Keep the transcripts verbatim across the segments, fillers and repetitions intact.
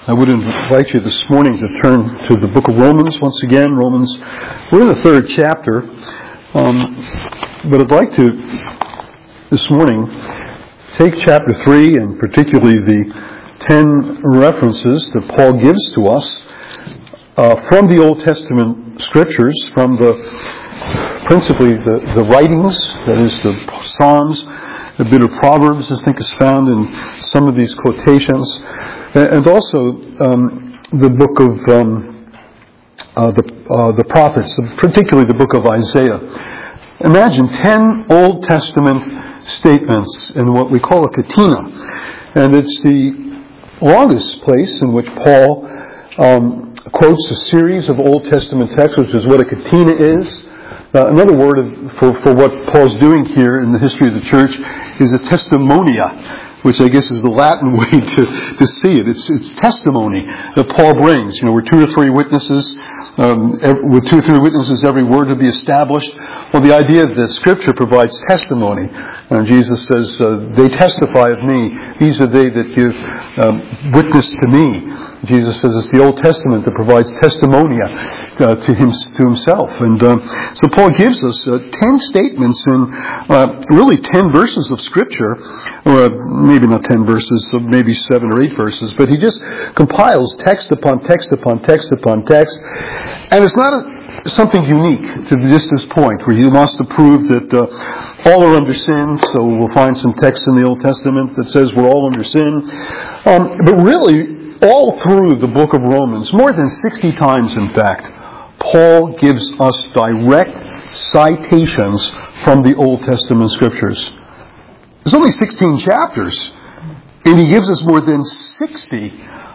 I would invite you this morning to turn to the book of Romans once again. Romans, we're in the third chapter, um, but I'd like to, this morning, take chapter three and particularly the ten references that Paul gives to us uh, from the Old Testament scriptures, from the principally the, the writings, that is the Psalms, a bit of Proverbs, I think, is found in some of these quotations. And also um, the book of um, uh, the uh, the prophets, particularly the book of Isaiah. Imagine ten Old Testament statements in what we call a catena, and it's the longest place in which Paul um, quotes a series of Old Testament texts, which is what a catena is. Uh, another word of, for for what Paul's doing here in the history of the church is a testimonia, which I guess is the Latin way to, to see it. It's, it's testimony that Paul brings. You know, we're two or three witnesses, um, every, with two or three witnesses, every word to be established. Well, the idea that Scripture provides testimony. And Jesus says, uh, they testify of me. These are they that give um, witness to me. Jesus says it's the Old Testament that provides testimonia uh, to him to himself, and uh, so Paul gives us uh, ten statements in uh, really ten verses of Scripture, or maybe not ten verses, so maybe seven or eight verses, but he just compiles text upon text upon text upon text, and it's not a, something unique to just this point where he wants to prove that uh, all are under sin. So we'll find some text in the Old Testament that says we're all under sin, um, but really, all through the book of Romans, more than sixty times in fact, Paul gives us direct citations from the Old Testament scriptures. There's only sixteen chapters, and he gives us more than sixty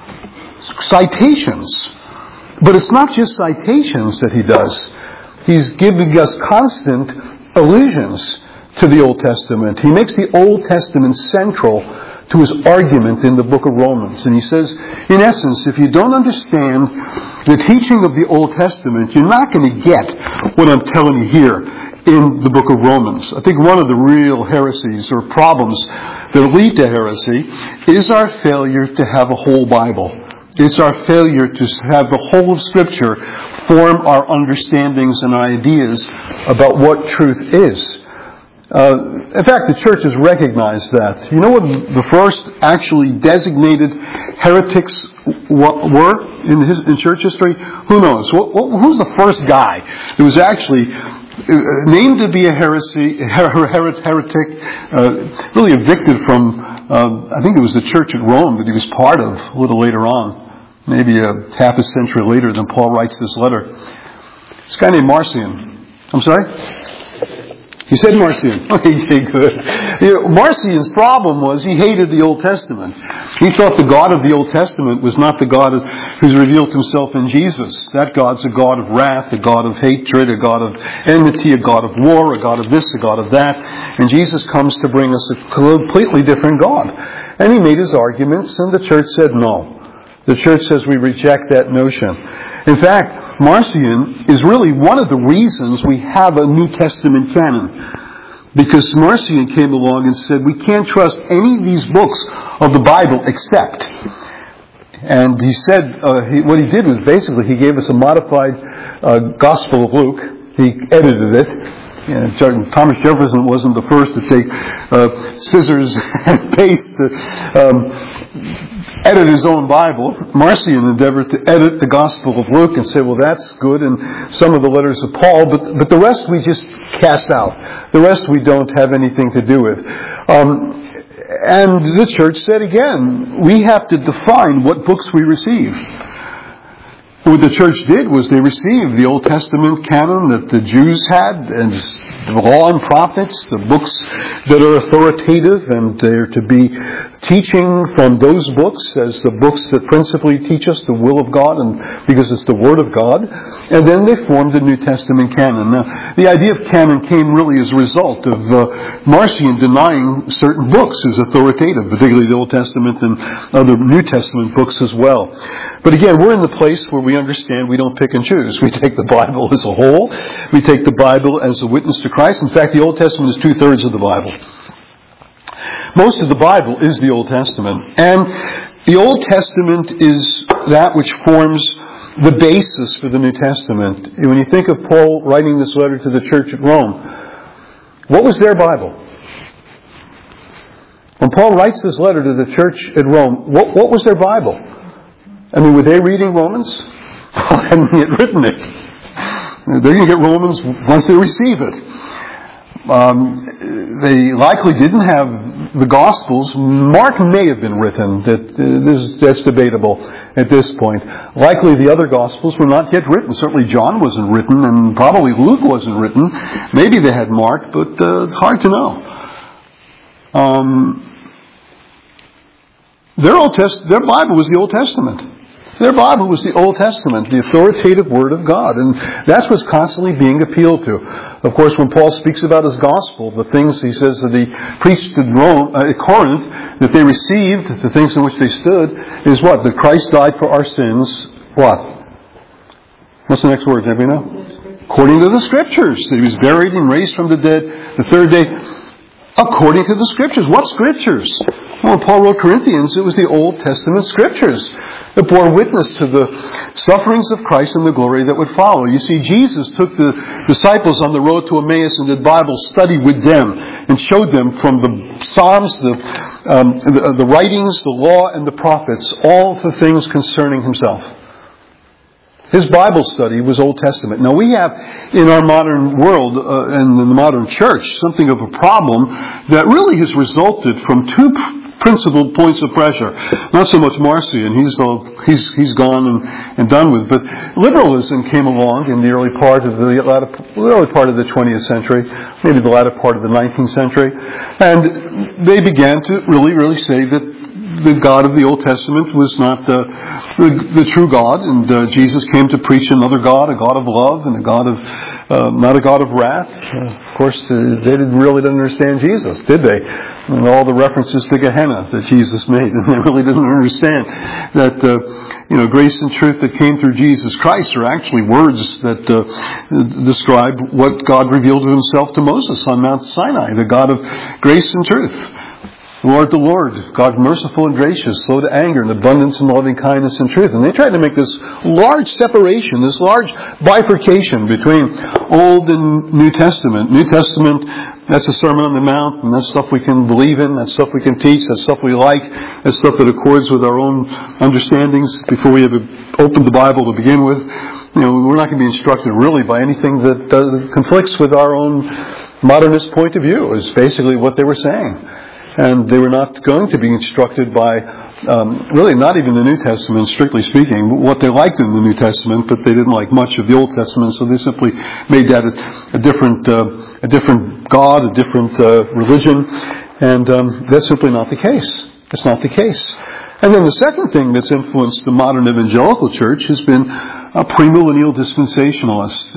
citations. But it's not just citations that he does. He's giving us constant allusions to the Old Testament. He makes the Old Testament central to his argument in the book of Romans. And he says, in essence, if you don't understand the teaching of the Old Testament, you're not going to get what I'm telling you here in the book of Romans. I think one of the real heresies or problems that lead to heresy is our failure to have a whole Bible. It's our failure to have the whole of Scripture form our understandings and ideas about what truth is. Uh, in fact, the church has recognized that. You know what the first actually designated heretics were in, his, in church history? Who knows? What, what, who's the first guy that was actually named to be a heresy, her, her, heretic, uh, really evicted from, uh, I think it was the church at Rome that he was part of a little later on, maybe a half a century later than Paul writes this letter. This guy named Marcion. I'm sorry? He said Marcion. Okay, good. You know, Marcion's problem was he hated the Old Testament. He thought the God of the Old Testament was not the God of, who's revealed himself in Jesus. That God's a God of wrath, a God of hatred, a God of enmity, a God of war, a God of this, a God of that. And Jesus comes to bring us a completely different God. And he made his arguments, and the church said no. The church says we reject that notion. In fact, Marcion is really one of the reasons we have a New Testament canon. Because Marcion came along and said we can't trust any of these books of the Bible except. And he said, uh, he, what he did was basically he gave us a modified uh, Gospel of Luke. He edited it. You know, Thomas Jefferson wasn't the first to take uh, scissors and paste to um, edit his own Bible. Marcion endeavored to edit the Gospel of Luke and say, well, that's good, and some of the letters of Paul, but but the rest we just cast out. The rest we don't have anything to do with. Um, and the church said again, we have to define what books we receive. What the church did was they received the Old Testament canon that the Jews had, and the law and prophets, the books that are authoritative, and they're to be teaching from those books as the books that principally teach us the will of God, and because it's the Word of God. And then they formed the New Testament canon. Now, the idea of canon came really as a result of uh, Marcion denying certain books as authoritative, particularly the Old Testament and other New Testament books as well. But again, we're in the place where we understand we don't pick and choose. We take the Bible as a whole. We take the Bible as a witness to Christ. In fact, the Old Testament is two-thirds of the Bible. Most of the Bible is the Old Testament. And The Old Testament is that which forms the basis for the New Testament. When you think of Paul writing this letter to the church at Rome, what was their Bible? When Paul writes this letter to the church at Rome, what, what was their Bible? I mean, were they reading Romans? Paul hadn't yet written it. They're going to get Romans once they receive it. Um, they likely didn't have the Gospels. Mark may have been written. That uh, this, that's debatable at this point. Likely the other Gospels were not yet written. Certainly John wasn't written, and probably Luke wasn't written. Maybe they had Mark, but uh, it's hard to know. Um, their Old Test, their Bible was the Old Testament. Their Bible was the Old Testament, the authoritative Word of God. And that's what's constantly being appealed to. Of course, when Paul speaks about his gospel, the things he says that he preached at Rome, uh, at Corinth, that they received, the things in which they stood, is what? That Christ died for our sins. What? What's the next word? Anybody know? According to the Scriptures. That he was buried and raised from the dead the third day. According to the Scriptures. What Scriptures? Well, when Paul wrote Corinthians, it was the Old Testament Scriptures that bore witness to the sufferings of Christ and the glory that would follow. You see, Jesus took the disciples on the road to Emmaus and did Bible study with them and showed them from the Psalms, the, um, the, the writings, the law, and the prophets, all the things concerning himself. His Bible study was Old Testament. Now we have in our modern world uh, and in the modern church something of a problem that really has resulted from two principal points of pressure. Not so much Marcion, he's all, he's he's gone and, and done with, but liberalism came along in the early part of the latter, early part of the twentieth century, maybe the latter part of the nineteenth century, and they began to really, really say that the God of the Old Testament was not uh, the, the true God, and uh, Jesus came to preach another God, a God of love, and a God of uh, not a God of wrath. Uh, of course, uh, they didn't really didn't understand Jesus, did they? And all the references to Gehenna that Jesus made, and they really didn't understand that uh, you know grace and truth that came through Jesus Christ are actually words that uh, describe what God revealed to Himself to Moses on Mount Sinai, the God of grace and truth. Lord the Lord, God merciful and gracious, slow to anger, and abundance in loving kindness and truth. And they tried to make this large separation, this large bifurcation between Old and New Testament. New Testament, that's the Sermon on the Mount, and that's stuff we can believe in, that's stuff we can teach, that's stuff we like, that's stuff that accords with our own understandings before we ever opened the Bible to begin with. You know, we're not going to be instructed really by anything that uh, conflicts with our own modernist point of view, is basically what they were saying. And they were not going to be instructed by, um, really not even the New Testament, strictly speaking, what they liked in the New Testament, but they didn't like much of the Old Testament, so they simply made that a, a different, uh, a different God, a different uh, religion, and um, that's simply not the case. That's not the case. And then the second thing that's influenced the modern evangelical church has been a premillennial dispensationalist,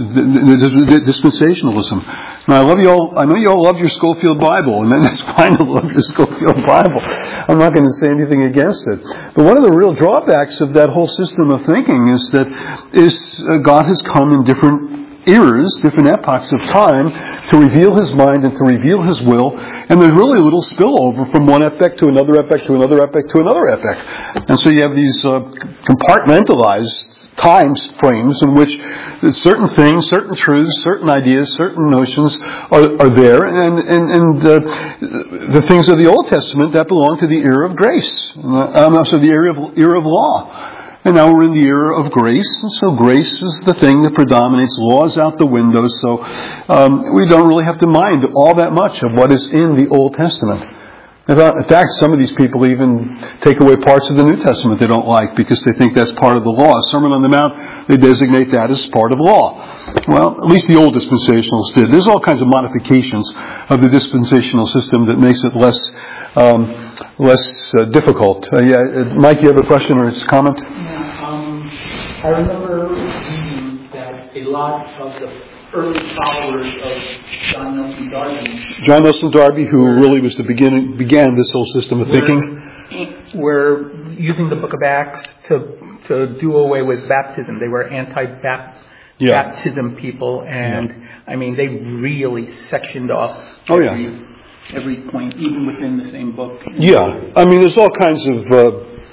dispensationalism. Now, I love you all. I know you all love your Scofield Bible, and that's fine to love your Scofield Bible. I'm not going to say anything against it. But one of the real drawbacks of that whole system of thinking is that is uh, God has come in different eras, different epochs of time, to reveal His mind and to reveal His will, and there's really a little spillover from one epoch to another epoch to another epoch to another epoch. And so you have these uh, compartmentalized time frames in which certain things, certain truths, certain ideas, certain notions are, are there, and, and, and uh, the things of the Old Testament that belong to the era of grace, um, also the era of, era of law. And now we're in the era of grace, and so grace is the thing that predominates. Law's out the window, so um, we don't really have to mind all that much of what is in the Old Testament. In fact, some of these people even take away parts of the New Testament they don't like because they think that's part of the law. Sermon on the Mount, they designate that as part of law. Well, at least the old dispensationalists did. There's all kinds of modifications of the dispensational system that makes it less um, less uh, difficult. Uh, yeah, Mike, you have a question or a comment? Yeah, um, I remember reading that a lot of the early followers of John Nelson Darby, John Nelson Darby, who really was the beginning, began this whole system of thinking, were using the Book of Acts to to do away with baptism. They were anti-baptism yeah. people, and yeah. I mean, they really sectioned off oh, every, yeah. every point, even within the same book. Yeah, I mean, there's all kinds of uh,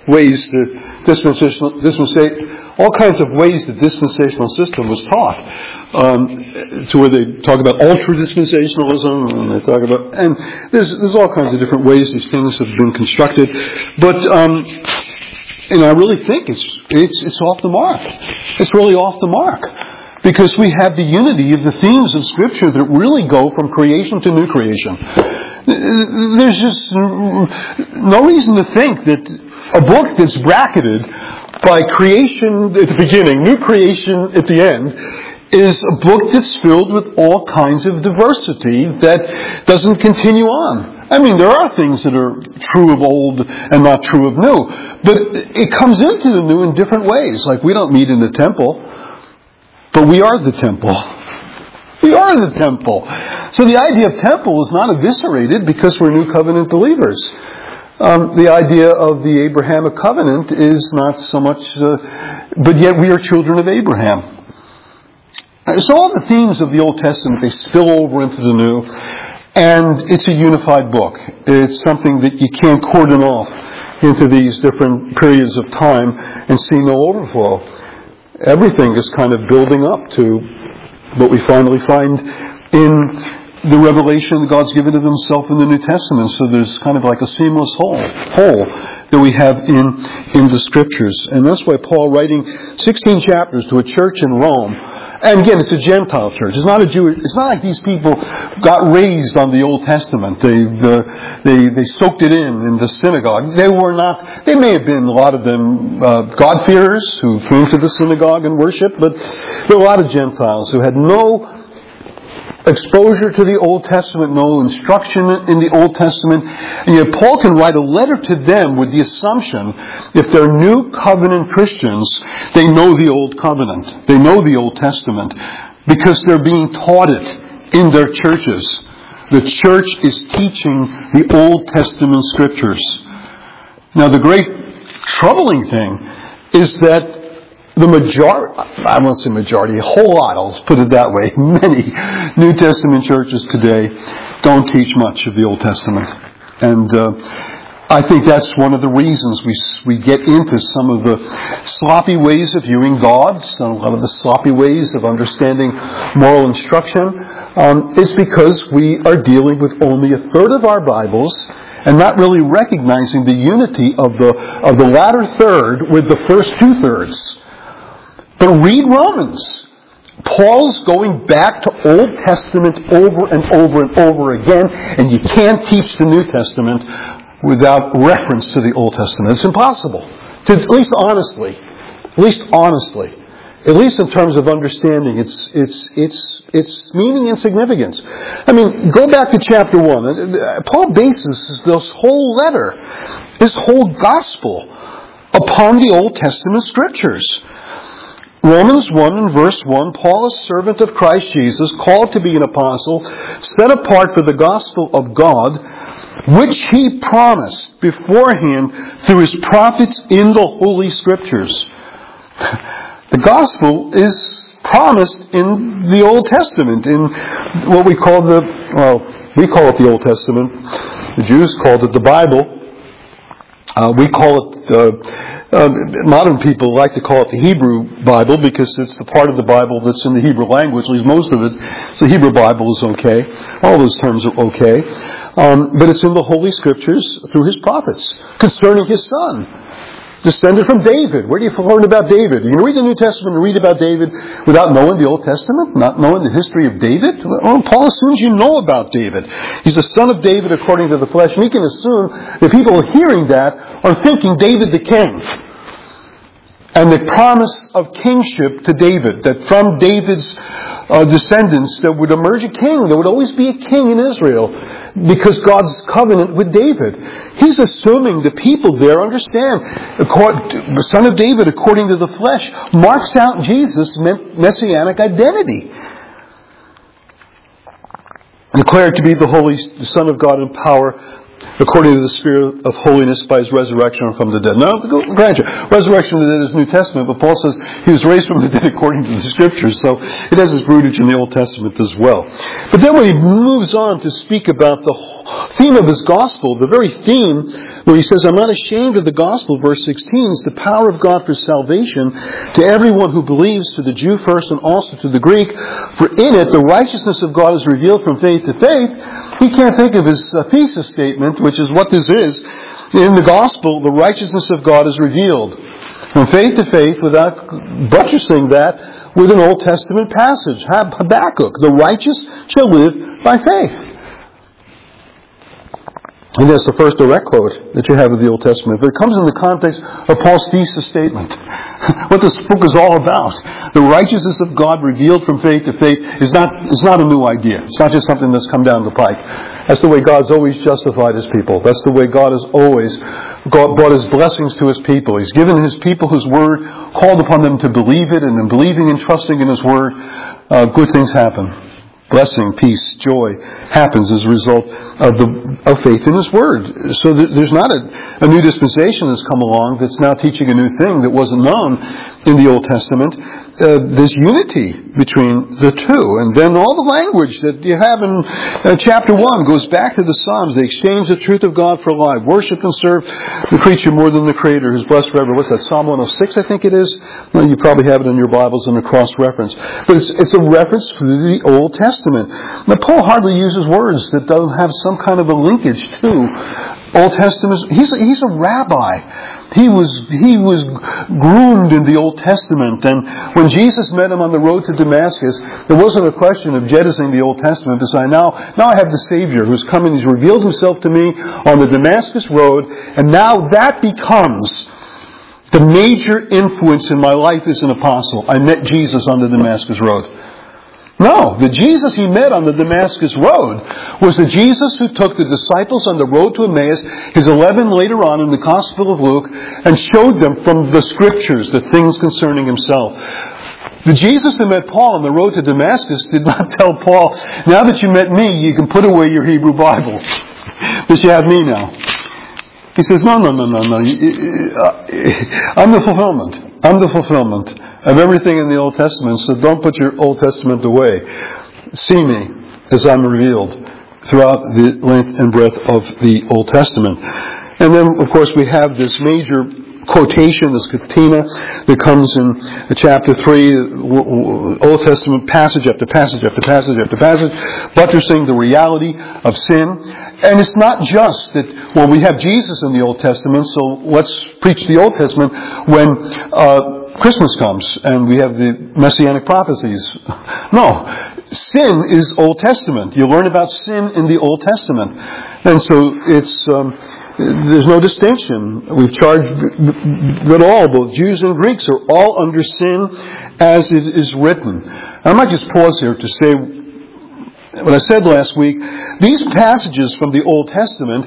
ways the dispensational, dispensational, all kinds of ways the dispensational system was taught. Um, to where they talk about ultra-dispensationalism, and they talk about, and there's there's all kinds of different ways these things have been constructed. But um, and I really think it's it's it's off the mark. It's really off the mark. Because we have the unity of the themes of Scripture that really go from creation to new creation. There's just no reason to think that a book that's bracketed by creation at the beginning, new creation at the end, is a book that's filled with all kinds of diversity that doesn't continue on. I mean, there are things that are true of old and not true of new, but it comes into the new in different ways. Like, we don't meet in the temple. But we are the temple. We are the temple. So the idea of temple is not eviscerated because we're New Covenant believers. Um, the idea of the Abrahamic covenant is not so much, uh, but yet we are children of Abraham. So all the themes of the Old Testament, they spill over into the New, and it's a unified book. It's something that you can't cordon off into these different periods of time and see no overflow. Everything is kind of building up to what we finally find in the revelation that God's given of Himself in the New Testament. So there's kind of like a seamless whole, whole that we have in, in the Scriptures. And that's why Paul, writing sixteen chapters to a church in Rome, and again, it's a Gentile church. It's not a Jewish. It's not like these people got raised on the Old Testament. They uh, they they soaked it in in the synagogue. They were not. They may have been, a lot of them, uh, God-fearers who came to the synagogue and worshiped, but there were a lot of Gentiles who had no exposure to the Old Testament, no instruction in the Old Testament. And yet Paul can write a letter to them with the assumption, if they're New Covenant Christians, they know the Old Covenant. They know the Old Testament because they're being taught it in their churches. The church is teaching the Old Testament Scriptures. Now, the great troubling thing is that the majority, I won't say majority, a whole lot, I'll put it that way, many New Testament churches today don't teach much of the Old Testament. And uh, I think that's one of the reasons we we get into some of the sloppy ways of viewing God, some, a lot of the sloppy ways of understanding moral instruction. Um, it's because we are dealing with only a third of our Bibles and not really recognizing the unity of the of the latter third with the first two thirds. But read Romans. Paul's going back to Old Testament over and over and over again, and you can't teach the New Testament without reference to the Old Testament. It's impossible. To, at least honestly. At least honestly. At least in terms of understanding its its its its meaning and significance. I mean, go back to chapter one. Paul bases this whole letter, this whole gospel, upon the Old Testament Scriptures. Romans one and verse one, Paul, a servant of Christ Jesus, called to be an apostle, set apart for the gospel of God, which He promised beforehand through His prophets in the Holy Scriptures. The gospel is promised in the Old Testament, in what we call the, well, we call it the Old Testament. The Jews called it the Bible. Uh, we call it, uh, uh, modern people like to call it the Hebrew Bible because it's the part of the Bible that's in the Hebrew language, at least most of it. So the Hebrew Bible is okay. All those terms are okay. Um, but it's in the Holy Scriptures through His prophets concerning His Son, descended from David. Where do you learn about David? You can read the New Testament and read about David without knowing the Old Testament, not knowing the history of David. Well, Paul assumes you know about David. He's the son of David according to the flesh. And he can assume that people hearing that are thinking David the king. And the promise of kingship to David, that from David's uh, descendants there would emerge a king. There would always be a king in Israel because God's covenant with David. He's assuming the people there understand. The son of David, according to the flesh, marks out Jesus' messianic identity. Declared to be the Holy the Son of God in power according to the Spirit of holiness by His resurrection from the dead. Now, grant you, resurrection from the dead is New Testament, but Paul says He was raised from the dead according to the Scriptures, so it has its rootage in the Old Testament as well. But then when he moves on to speak about the theme of his gospel, the very theme where he says, I'm not ashamed of the gospel, verse sixteen, is the power of God for salvation to everyone who believes, to the Jew first and also to the Greek. For in it, the righteousness of God is revealed from faith to faith. He can't think of his uh, thesis statement, which is what this is. In the gospel, the righteousness of God is revealed from faith to faith, without buttressing that with an Old Testament passage. Habakkuk, the righteous shall live by faith. And that's the first direct quote that you have of the Old Testament. But it comes in the context of Paul's thesis statement. What this book is all about. The righteousness of God revealed from faith to faith is not, is not a new idea. It's not just something that's come down the pike. That's the way God's always justified His people. That's the way God has always God brought His blessings to His people. He's given His people His Word, called upon them to believe it, and in believing and trusting in His Word, uh, good things happen. Blessing, peace, joy happens as a result of the of faith in His Word. So there's not a, a new dispensation that's come along that's now teaching a new thing that wasn't known in the Old Testament. Uh, there's unity between the two. And then all the language that you have in uh, chapter one goes back to the Psalms. They exchange the truth of God for a lie. Worship and serve the creature more than the Creator, who's blessed forever. What's that? Psalm one oh six, I think it is. Well, you probably have it in your Bibles in a cross-reference. But it's, it's a reference to the Old Testament. Now, Paul hardly uses words that don't have some kind of a linkage to Old Testament. He's a, he's a rabbi. He was he was groomed in the Old Testament, and when Jesus met him on the road to Damascus, there wasn't a question of jettisoning the Old Testament to say, now, now I have the Savior who's come and He's revealed Himself to me on the Damascus road, and now that becomes the major influence in my life as an apostle. I met Jesus on the Damascus road. No, the Jesus he met on the Damascus road was the Jesus who took the disciples on the road to Emmaus, his eleven later on in the Gospel of Luke, and showed them from the Scriptures the things concerning Himself. The Jesus that met Paul on the road to Damascus did not tell Paul, now that you met me, you can put away your Hebrew Bible, because you have me now. He says, no, no, no, no, no. I'm the fulfillment. I'm the fulfillment of everything in the Old Testament, so don't put your Old Testament away. See me as I'm revealed throughout the length and breadth of the Old Testament. And then, of course, we have this major quotation, this katina, that comes in chapter three, Old Testament passage after passage after passage after passage, buttressing the reality of sin. And it's not just that, well, we have Jesus in the Old Testament, so let's preach the Old Testament when uh, Christmas comes and we have the Messianic prophecies. No. Sin is Old Testament. You learn about sin in the Old Testament. And so it's... Um, There's no distinction. We've charged that all, both Jews and Greeks, are all under sin as it is written. I might just pause here to say what I said last week. These passages from the Old Testament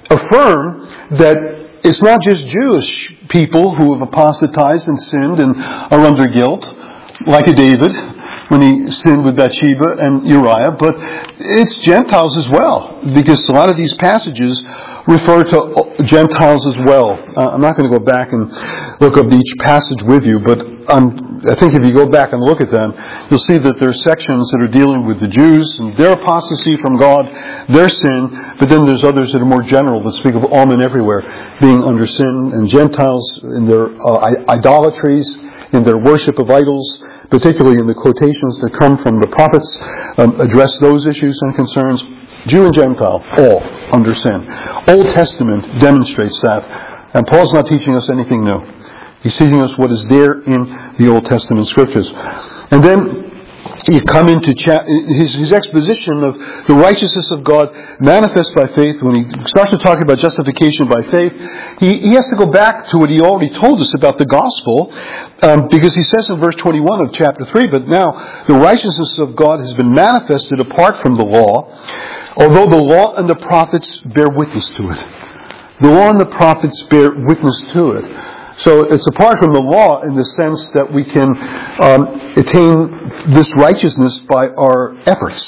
affirm that it's not just Jewish people who have apostatized and sinned and are under guilt, like a David when he sinned with Bathsheba and Uriah, but it's Gentiles as well, because a lot of these passages refer to Gentiles as well. Uh, I'm not going to go back and look up each passage with you, but um, I think if you go back and look at them, you'll see that there are sections that are dealing with the Jews and their apostasy from God, their sin, but then there's others that are more general that speak of all men everywhere being under sin, and Gentiles in their uh, idolatries, in their worship of idols, particularly in the quotations that come from the prophets, um, address those issues and concerns. Jew and Gentile, all under sin. Old Testament demonstrates that. And Paul's not teaching us anything new. He's teaching us what is there in the Old Testament Scriptures. And then you come into cha- his, his exposition of the righteousness of God manifest by faith. When he starts to talk about justification by faith, he, he has to go back to what he already told us about the gospel, um, because he says in verse twenty-one of chapter three, but now the righteousness of God has been manifested apart from the law, although the law and the prophets bear witness to it. The law and the prophets bear witness to it. So it's apart from the law in the sense that we can um, attain this righteousness by our efforts.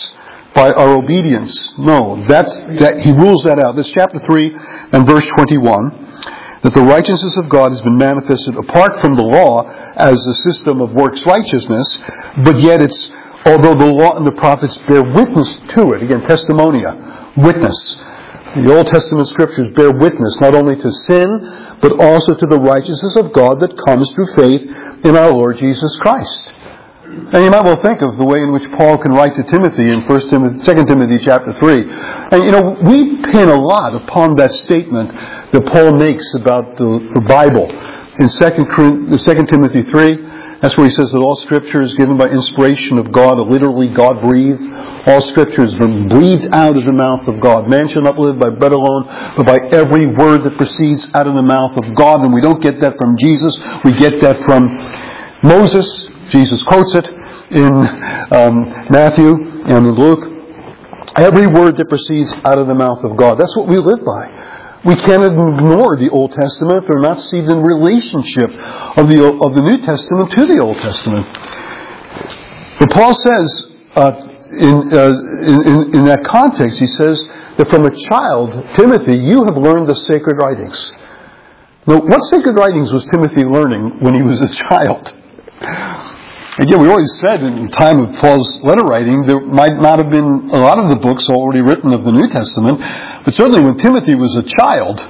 by our obedience. No, that's, that, he rules that out. That's chapter three and verse twenty-one. That the righteousness of God has been manifested apart from the law as a system of works righteousness, but yet it's, although the law and the prophets bear witness to it, again, testimonia, witness. The Old Testament scriptures bear witness not only to sin, but also to the righteousness of God that comes through faith in our Lord Jesus Christ. And you might well think of the way in which Paul can write to Timothy in First Timothy, Second Timothy chapter three. And you know, we pin a lot upon that statement that Paul makes about the, the Bible. In Second Timothy three, that's where he says that all Scripture is given by inspiration of God, literally God-breathed. All Scripture has been breathed out of the mouth of God. Man shall not live by bread alone, but by every word that proceeds out of the mouth of God. And we don't get that from Jesus. We get that from Moses. Jesus quotes it in um, Matthew and in Luke. Every word that proceeds out of the mouth of God. That's what we live by. We can't ignore the Old Testament or not see the relationship of the of the New Testament to the Old Testament. But Paul says uh, in, uh, in in that context, he says that from a child, Timothy, you have learned the sacred writings. Now, what sacred writings was Timothy learning when he was a child? Again, we always said in the time of Paul's letter writing, there might not have been a lot of the books already written of the New Testament, but certainly when Timothy was a child,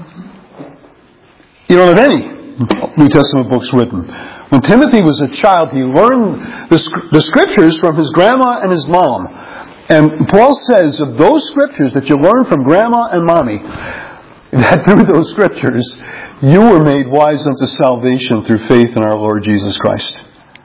you don't have any New Testament books written. When Timothy was a child, he learned the, the Scriptures from his grandma and his mom. And Paul says of those Scriptures that you learned from grandma and mommy, that through those Scriptures, you were made wise unto salvation through faith in our Lord Jesus Christ.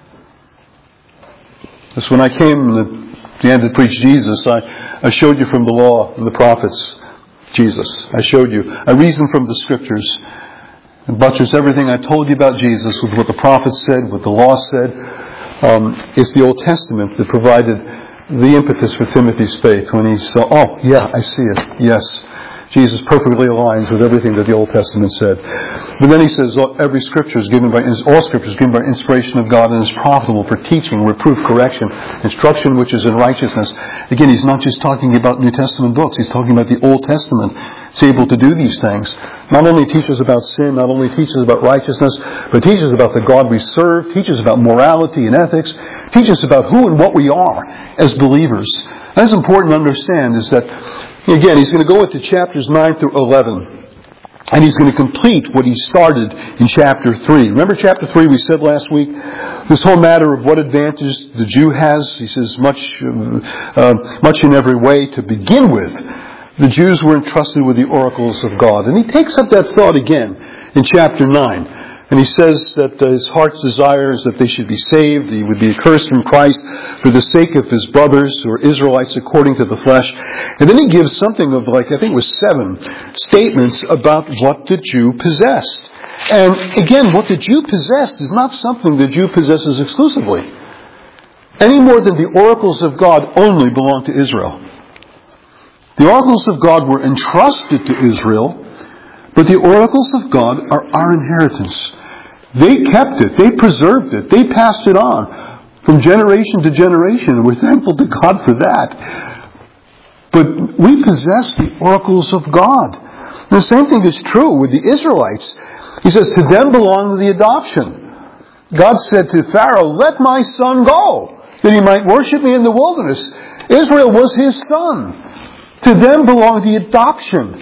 Because when I came at the end to preach Jesus, I, I showed you from the law and the prophets, Jesus. I showed you. I reasoned from the Scriptures and buttressed everything I told you about Jesus with what the prophets said, what the law said. Um, it's the Old Testament that provided the impetus for Timothy's faith when he saw, oh, yeah, I see it. Yes. Jesus perfectly aligns with everything that the Old Testament said. But then he says, every Scripture is given by, all Scripture is given by inspiration of God and is profitable for teaching, reproof, correction, instruction which is in righteousness. Again, he's not just talking about New Testament books. He's talking about the Old Testament. It's able to do these things. Not only teaches about sin, not only teaches about righteousness, but teaches about the God we serve, teaches about morality and ethics, teaches about who and what we are as believers. That's important to understand is that, again, he's going to go into chapters nine through eleven. And he's going to complete what he started in chapter three. Remember chapter three, we said last week, this whole matter of what advantage the Jew has. He says much, uh, much in every way. To begin with, the Jews were entrusted with the oracles of God. And he takes up that thought again in chapter nine. And he says that his heart's desire is that they should be saved. He would be accursed from Christ for the sake of his brothers who are Israelites according to the flesh. And then he gives something of like, I think it was seven statements about what the Jew possessed. And again, what the Jew possessed is not something the Jew possesses exclusively. Any more than the oracles of God only belong to Israel. The oracles of God were entrusted to Israel, but the oracles of God are our inheritance. They kept it. They preserved it. They passed it on from generation to generation. And we're thankful to God for that. But we possess the oracles of God. And the same thing is true with the Israelites. He says, to them belong the adoption. God said to Pharaoh, let my son go, that he might worship me in the wilderness. Israel was his son. To them belong the adoption.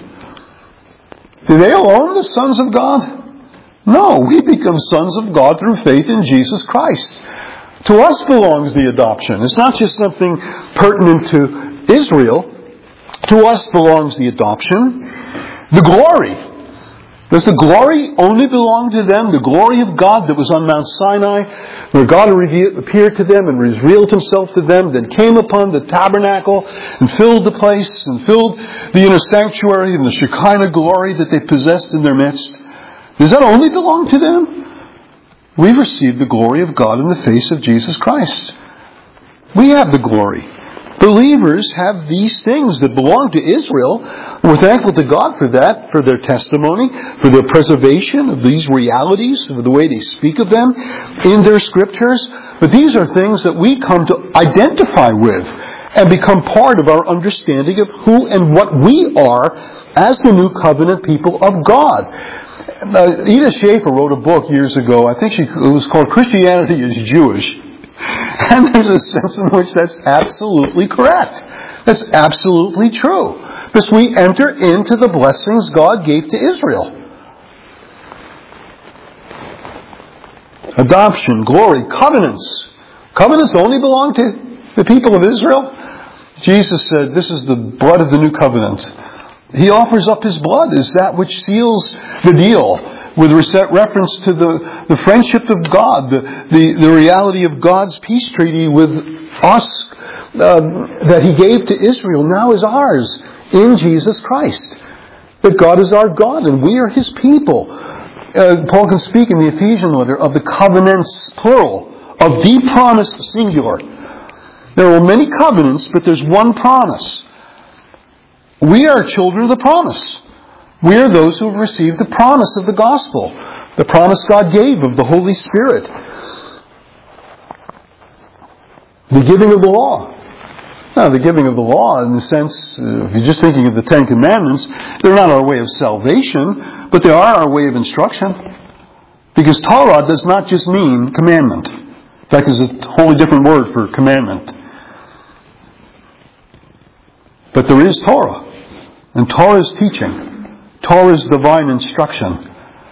Do they alone the sons of God? No, we become sons of God through faith in Jesus Christ. To us belongs the adoption. It's not just something pertinent to Israel. To us belongs the adoption. The glory. Does the glory only belong to them? The glory of God that was on Mount Sinai, where God appeared to them and revealed himself to them, then came upon the tabernacle and filled the place and filled the inner sanctuary and the Shekinah glory that they possessed in their midst. Does that only belong to them? We've received the glory of God in the face of Jesus Christ. We have the glory. Believers have these things that belong to Israel. We're thankful to God for that, for their testimony, for their preservation of these realities, for the way they speak of them in their scriptures. But these are things that we come to identify with and become part of our understanding of who and what we are as the new covenant people of God. Uh, Edith Schaefer wrote a book years ago. I think she, it was called Christianity is Jewish. And there's a sense in which that's absolutely correct. That's absolutely true. Because we enter into the blessings God gave to Israel. Adoption, glory, covenants. Covenants only belong to the people of Israel. Jesus said, this is the blood of the new covenant. He offers up His blood as that which seals the deal, with reference to the, the friendship of God, the, the, the reality of God's peace treaty with us uh, that He gave to Israel now is ours in Jesus Christ. That God is our God and we are His people. Uh, Paul can speak in the Ephesian letter of the covenants, plural, of the promise, singular. There are many covenants, but there's one promise. We are children of the promise. We are those who have received the promise of the gospel, the promise God gave of the Holy Spirit, the giving of the law. Now, the giving of the law, in the sense, uh, if you're just thinking of the Ten Commandments, they're not our way of salvation, but they are our way of instruction. Because Torah does not just mean commandment. In fact, there's a wholly different word for commandment. But there is Torah. And Torah is teaching. Torah is divine instruction.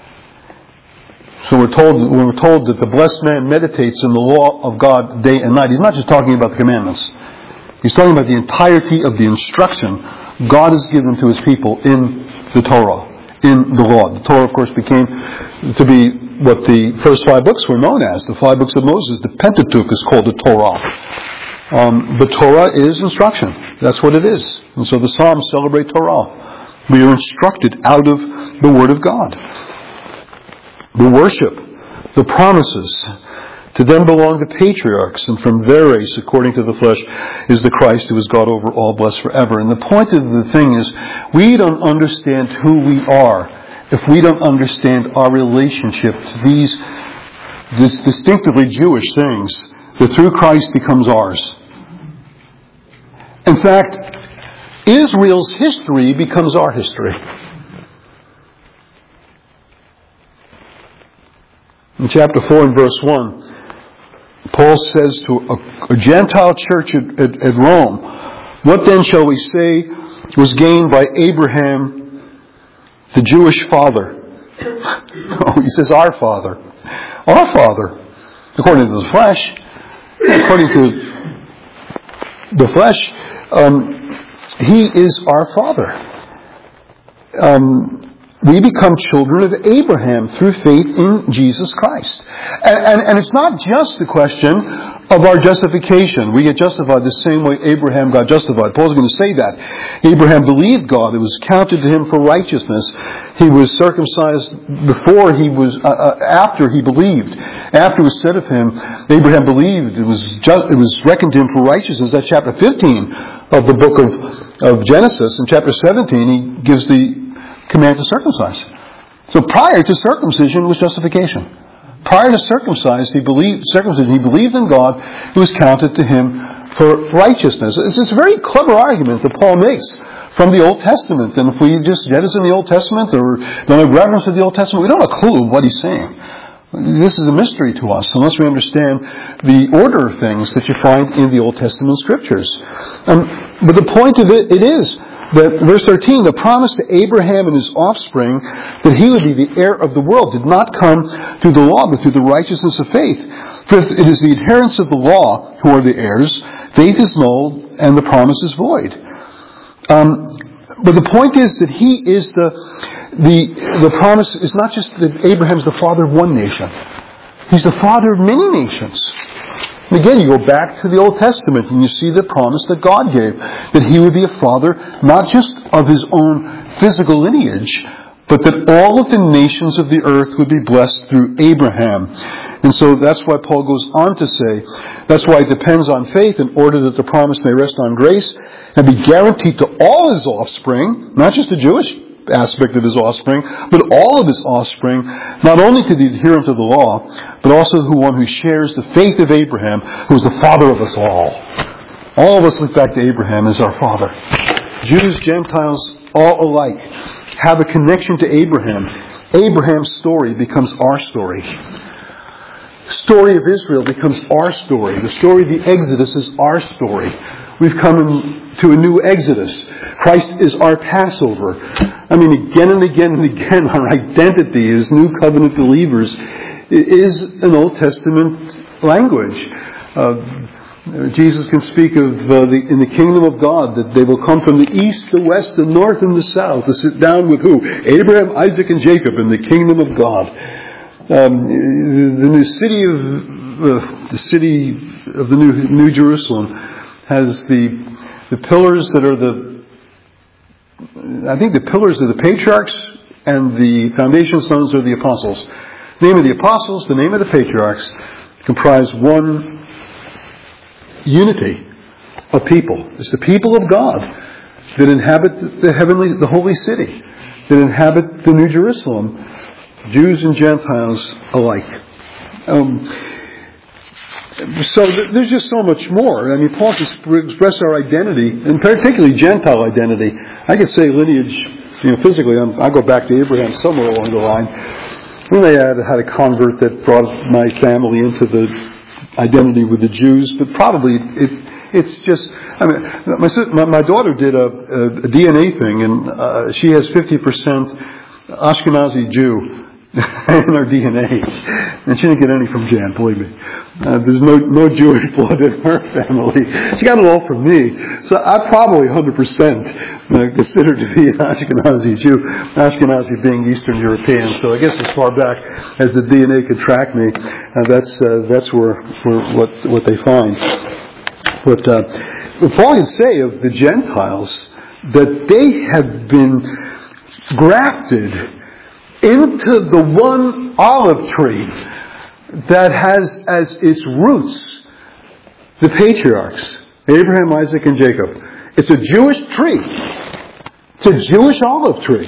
So we're told, when we're told that the blessed man meditates in the law of God day and night, he's not just talking about the commandments. He's talking about the entirety of the instruction God has given to His people in the Torah, in the law. The Torah, of course, became to be what the first five books were known as, the five books of Moses. The Pentateuch is called the Torah. Um, but Torah is instruction. That's what it is. And so the Psalms celebrate Torah. We are instructed out of the Word of God. The worship, the promises, to them belong the patriarchs, and from their race, according to the flesh, is the Christ who is God over all, blessed forever. And the point of the thing is, we don't understand who we are if we don't understand our relationship to these this distinctively Jewish things that through Christ becomes ours. In fact, Israel's history becomes our history. In chapter four and verse one, Paul says to a, a Gentile church at, at, at Rome, what then shall we say was gained by Abraham, the Jewish father? Oh, he says our father. Our father, according to the flesh. According to the flesh, um, he is our father. Um, we become children of Abraham through faith in Jesus Christ. And, and, and it's not just the question of our justification. We get justified the same way Abraham got justified. Paul's going to say that. Abraham believed God. It was counted to him for righteousness. He was circumcised before he was, uh, uh, after he believed. After it was said of him, Abraham believed. It was just, it was reckoned to him for righteousness. That's chapter fifteen of the book of, of Genesis. In chapter seventeen, he gives the command to circumcise. So prior to circumcision was justification. Prior to circumcised, he believed, circumcision, he believed in God. It was counted to him for righteousness. It's this very clever argument that Paul makes from the Old Testament. And if we just jettison the Old Testament or don't have reference to the Old Testament, we don't have a clue of what he's saying. This is a mystery to us unless we understand the order of things that you find in the Old Testament scriptures. Um, but the point of it, it is that, verse thirteen, the promise to Abraham and his offspring that he would be the heir of the world did not come through the law, but through the righteousness of faith. For if it is the adherents of the law who are the heirs, faith is null and the promise is void. Um, but the point is that he is the, the, the promise is not just that Abraham's the father of one nation. He's the father of many nations. And again, you go back to the Old Testament and you see the promise that God gave, that he would be a father not just of his own physical lineage, but that all of the nations of the earth would be blessed through Abraham. And so that's why Paul goes on to say, that's why it depends on faith in order that the promise may rest on grace and be guaranteed to all his offspring, not just the Jewish aspect of his offspring, but all of his offspring, not only to the adherent of the law, but also to one who shares the faith of Abraham, who is the father of us all. All of us look back to Abraham as our father. Jews, Gentiles, all alike have a connection to Abraham. Abraham's story becomes our story. The story of Israel becomes our story. The story of the Exodus is our story. We've come into a new Exodus. Christ is our Passover. I mean, again and again and again, our identity as New Covenant believers is an Old Testament language. Uh, Jesus can speak of uh, the, in the kingdom of God that they will come from the east, the west, the north, and the south to sit down with who? Abraham, Isaac, and Jacob in the kingdom of God. Um, the, the city of uh, the city of the New, New Jerusalem has the the pillars that are the I think the pillars are the patriarchs and the foundation stones are the apostles. The name of the apostles, the name of the patriarchs comprise one unity of people. It's the people of God that inhabit the heavenly, the holy city, that inhabit the New Jerusalem, Jews and Gentiles alike. Um, so th- there's just so much more. I mean, Paul can express our identity, and particularly Gentile identity. I could say lineage, you know, physically. I'm, I go back to Abraham somewhere along the line. We may have had a convert that brought my family into the identity with the Jews, but probably it, it's just, I mean, my, my, my daughter did a, a, a D N A thing, and uh, she has fifty percent Ashkenazi Jew in her D N A. And she didn't get any from Jan, believe me. Uh, there's no, no Jewish blood in her family. She got it all from me. So I'm probably one hundred percent uh, considered to be an Ashkenazi Jew, Ashkenazi being Eastern European. So I guess as far back as the D N A could track me, uh, that's uh, that's where, where what what they find. But uh, Paul can say of the Gentiles that they have been grafted into the one olive tree that has as its roots the patriarchs, Abraham, Isaac, and Jacob. It's a Jewish tree. It's a Jewish olive tree.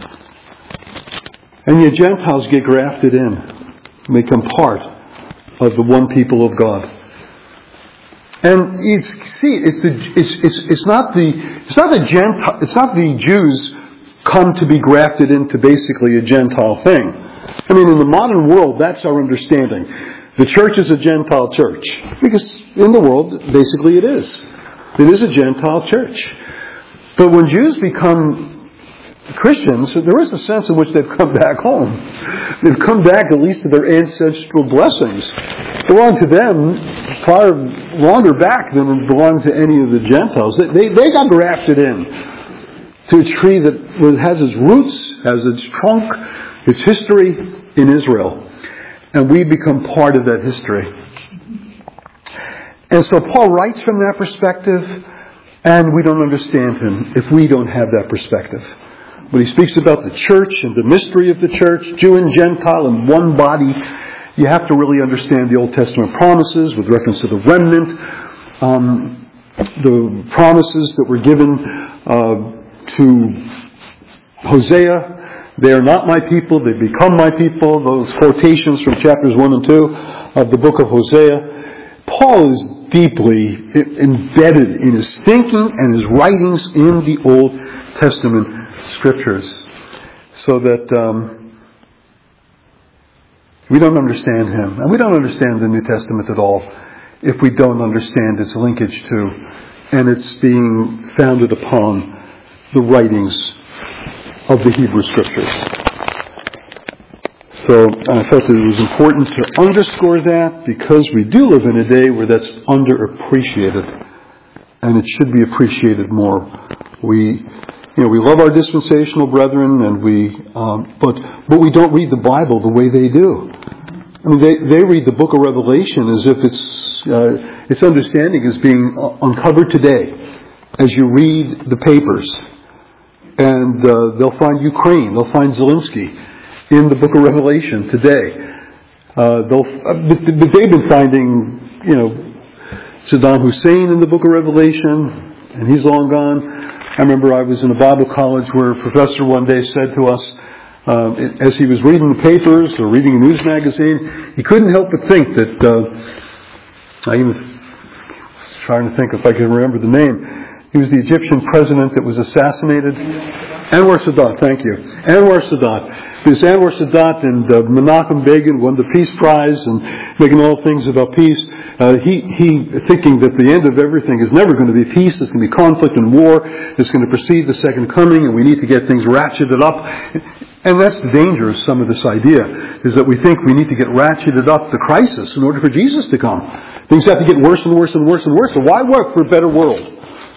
And yet Gentiles get grafted in and become part of the one people of God. And it's see, it's the it's it's it's not the it's not the Gentile it's not the Jews come to be grafted into basically a Gentile thing. I mean, in the modern world, that's our understanding. The church is a Gentile church. Because in the world, basically it is. It is a Gentile church. But when Jews become Christians, there is a sense in which they've come back home. They've come back at least to their ancestral blessings. Belong to them far longer back than belonged to any of the Gentiles. They, they, they got grafted in to a tree that has its roots, has its trunk, its history in Israel. And we become part of that history. And so Paul writes from that perspective, and we don't understand him if we don't have that perspective. When he speaks about the church and the mystery of the church, Jew and Gentile in one body, you have to really understand the Old Testament promises with reference to the remnant, um, the promises that were given uh, to Hosea. They are not my people, they become my people. Those quotations from chapters one and two of the book of Hosea. Paul is deeply embedded in his thinking and his writings in the Old Testament scriptures. So that um, we don't understand him. And we don't understand the New Testament at all if we don't understand its linkage to and its being founded upon the writings of the Hebrew Scriptures. So I felt that it was important to underscore that because we do live in a day where that's underappreciated, and it should be appreciated more. We, you know, we love our dispensational brethren, and we, um, but but we don't read the Bible the way they do. I mean, they they read the Book of Revelation as if it's uh, its understanding is being uncovered today, as you read the papers. And uh, they'll find Ukraine, they'll find Zelensky in the book of Revelation today. Uh, they'll, uh, but they've been finding, you know, Saddam Hussein in the book of Revelation, and he's long gone. I remember I was in a Bible college where a professor one day said to us, uh, as he was reading the papers or reading a news magazine, he couldn't help but think that, uh, I even trying to think if I can remember the name. He was the Egyptian president that was assassinated. Anwar Sadat, thank you. Anwar Sadat. Because Anwar Sadat and uh, Menachem Begin won the Peace Prize and making all things about peace. Uh, he, he, thinking that the end of everything is never going to be peace, there's going to be conflict and war, that's going to precede the second coming, and we need to get things ratcheted up. And that's the danger of some of this idea, is that we think we need to get ratcheted up the crisis in order for Jesus to come. Things have to get worse and worse and worse and worse. So why work for a better world?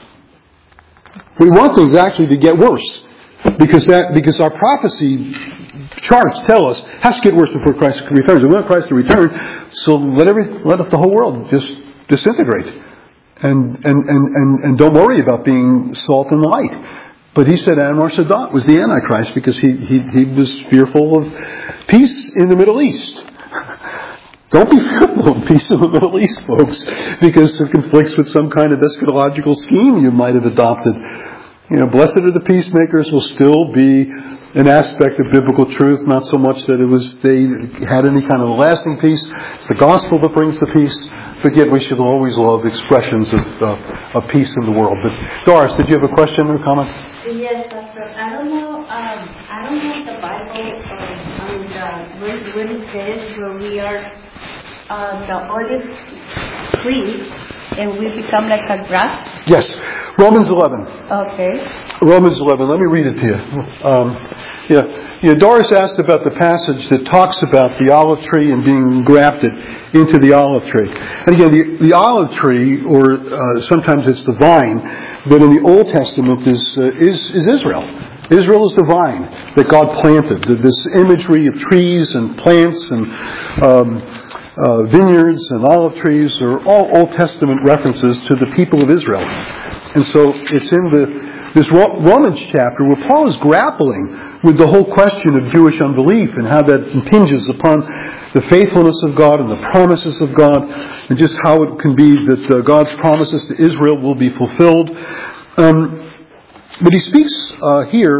We want things actually to get worse, because that because our prophecy charts tell us it has to get worse before Christ returns. We want Christ to return, so let every let the whole world just disintegrate, and and and and, and don't worry about being salt and light. But he said Anwar Sadat was the Antichrist because he he he was fearful of peace in the Middle East. Don't be fearful of peace in the Middle East, folks, because it conflicts with some kind of eschatological scheme you might have adopted. You know, blessed are the peacemakers will still be an aspect of biblical truth, not so much that it was they had any kind of lasting peace. It's the gospel that brings the peace, but yet we should always love expressions of uh, of peace in the world. But Doris, did you have a question or comment? Yes, Pastor. I don't know. Um, I don't know the Bible uh, on the verse when it says where we are uh, the olive tree and we become like a grass. Yes, Romans eleven. Okay. Romans eleven. Let me read it to you. Um, yeah, yeah. Doris asked about the passage that talks about the olive tree and being grafted into the olive tree. And again, the, the olive tree, or uh, sometimes it's the vine, but in the Old Testament is uh, is is Israel. Israel is the vine that God planted. This imagery of trees and plants and um, uh, vineyards and olive trees are all Old Testament references to the people of Israel. And so it's in the this Romans chapter where Paul is grappling with the whole question of Jewish unbelief and how that impinges upon the faithfulness of God and the promises of God, and just how it can be that uh, God's promises to Israel will be fulfilled. Um, but he speaks uh, here,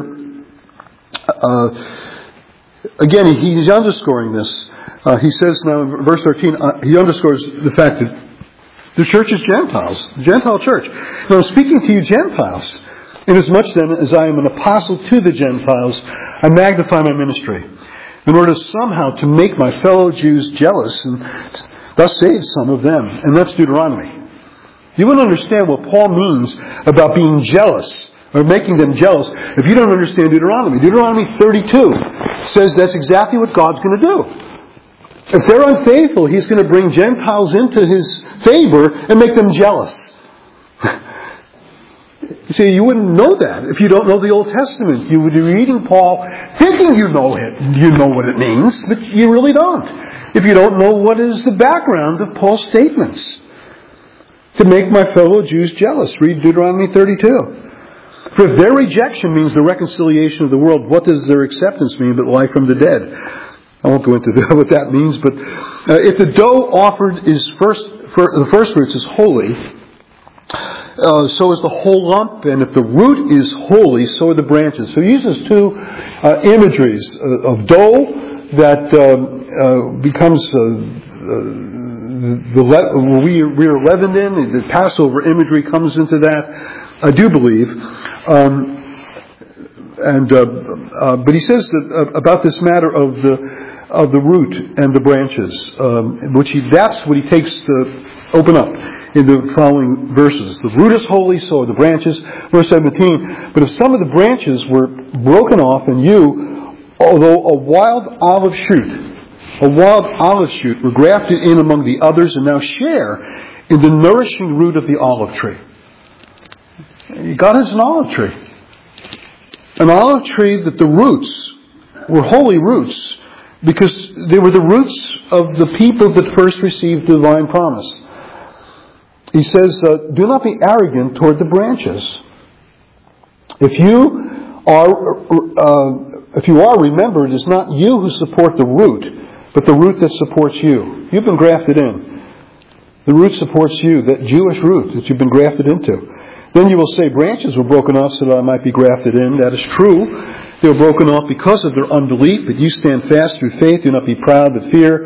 uh, again, he, he's underscoring this. Uh, he says now in verse thirteen, uh, he underscores the fact that the church is Gentiles, the Gentile church. Now I'm speaking to you Gentiles. Inasmuch then as I am an apostle to the Gentiles, I magnify my ministry, in order somehow to make my fellow Jews jealous and thus save some of them. And that's Deuteronomy. You wouldn't understand what Paul means about being jealous or making them jealous if you don't understand Deuteronomy. Deuteronomy thirty-two says that's exactly what God's going to do. If they're unfaithful, He's going to bring Gentiles into His favor and make them jealous. You see, you wouldn't know that if you don't know the Old Testament. You would be reading Paul thinking you know it, you know what it means, but you really don't. If you don't know what is the background of Paul's statements. To make my fellow Jews jealous. Read Deuteronomy thirty-two. For if their rejection means the reconciliation of the world, what does their acceptance mean but life from the dead? I won't go into what that means, but uh, if the dough offered is first, for the first fruits is holy, uh, so is the whole lump, and if the root is holy, so are the branches. So he uses two uh, imageries uh, of dough that um, uh, becomes uh, uh, the le- we we are leavened in. The Passover imagery comes into that, I do believe. Um, and uh, uh, but he says that uh, about this matter of the of the root and the branches, um, which he that's what he takes to open up in the following verses. The root is holy, so are the branches. Verse seventeen. But if some of the branches were broken off, and you, although a wild olive shoot, a wild olive shoot, were grafted in among the others, and now share in the nourishing root of the olive tree. God is an olive tree. An olive tree that the roots were holy roots because they were the roots of the people that first received divine promise. He says, uh, do not be arrogant toward the branches. If you are, uh, if you are, remember, it is not you who support the root, but the root that supports you. You've been grafted in. The root supports you, that Jewish root that you've been grafted into. Then you will say, branches were broken off so that I might be grafted in. That is true. They were broken off because of their unbelief, but you stand fast through faith. Do not be proud, but fear.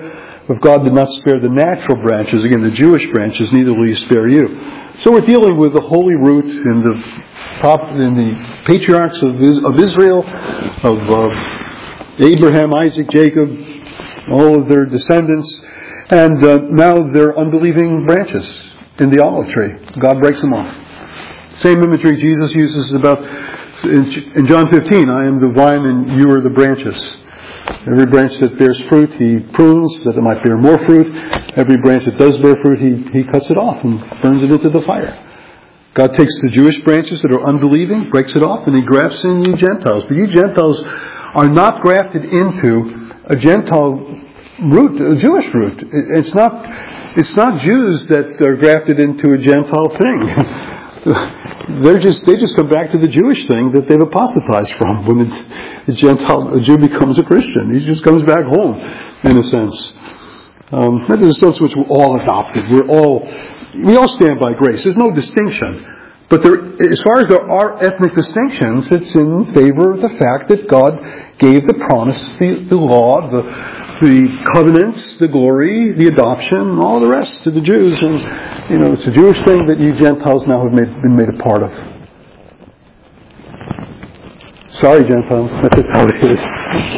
If God did not spare the natural branches, again, the Jewish branches, neither will He spare you. So we're dealing with the holy root in the top, in the patriarchs of, of Israel, of uh, Abraham, Isaac, Jacob, all of their descendants, and uh, now they're unbelieving branches in the olive tree. God breaks them off. Same imagery Jesus uses about in John fifteen, I am the vine and you are the branches. Every branch that bears fruit, He prunes that it might bear more fruit. Every branch that does bear fruit, He, he cuts it off and burns it into the fire. God takes the Jewish branches that are unbelieving, breaks it off, and He grafts in you Gentiles. But you Gentiles are not grafted into a Gentile root, a Jewish root. It's not, it's not Jews that are grafted into a Gentile thing. They're just, they just come back to the Jewish thing that they've apostatized from. When it's, a Gentile, a Jew becomes a Christian, he just comes back home, in a sense. Um, that is a sense in which we're all adopted. We're all, we all stand by grace. There's no distinction. But there, as far as there are ethnic distinctions, it's in favor of the fact that God gave the promise, the, the law, the, the covenants, the glory, the adoption, all the rest to the Jews. And, you know, it's a Jewish thing that you Gentiles now have made, been made a part of. Sorry, Gentiles, that's just how it is.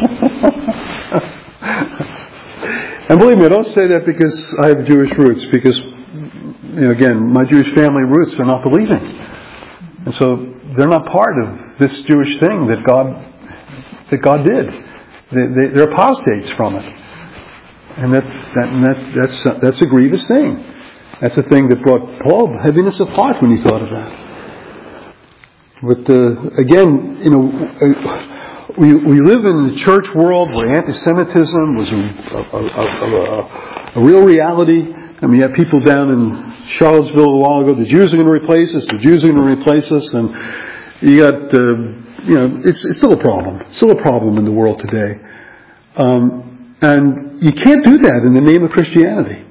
And believe me, I don't say that because I have Jewish roots, because, you know, again, my Jewish family roots are not believing. And so they're not part of this Jewish thing that God that God did. They, they, they're apostates from it. And that's, that, and that, that's, that's a grievous thing. That's a thing that brought Paul heaviness of heart when he thought of that. But uh, again, you know, uh, we we live in the church world where anti-Semitism was a, a, a, a, a real reality. I mean, you have people down in Charlottesville a while ago, the Jews are going to replace us, the Jews are going to replace us, and you got, uh, you know, it's, it's still a problem. It's still a problem in the world today. Um, and you can't do that in the name of Christianity.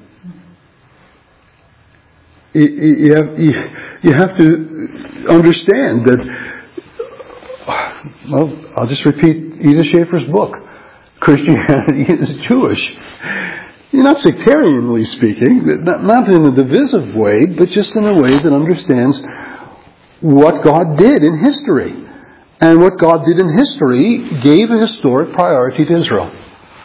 You, you, have, you, you have to understand that, well, I'll just repeat Edith Schaeffer's book. Christianity is Jewish. You're not sectarianly speaking, not, not in a divisive way, but just in a way that understands what God did in history. And what God did in history gave a historic priority to Israel.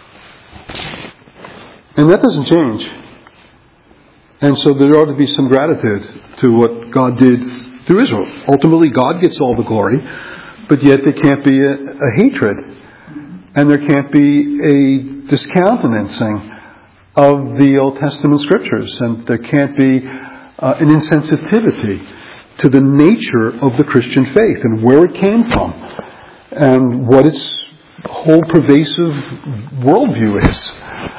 And that doesn't change. And so there ought to be some gratitude to what God did through Israel. Ultimately, God gets all the glory, but yet there can't be a, a hatred. And there can't be a discountenancing of the Old Testament Scriptures. And there can't be uh, an insensitivity to the nature of the Christian faith and where it came from and what its whole pervasive worldview is.